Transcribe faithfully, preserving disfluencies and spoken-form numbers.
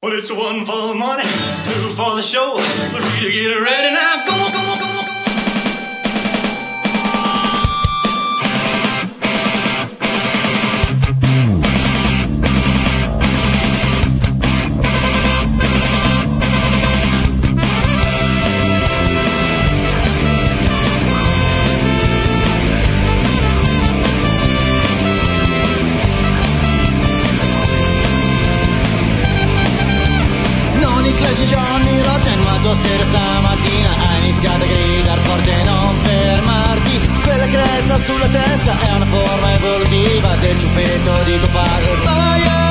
Well, it's one for the money, two for the show. Three to get ready now. Go, go, go, go. Johnny Rotten, ma tuo stereo stamattina ha iniziato a gridare forte, non fermarti. Quella cresta sulla testa è una forma evolutiva del ciuffetto di tuo padre. Boia!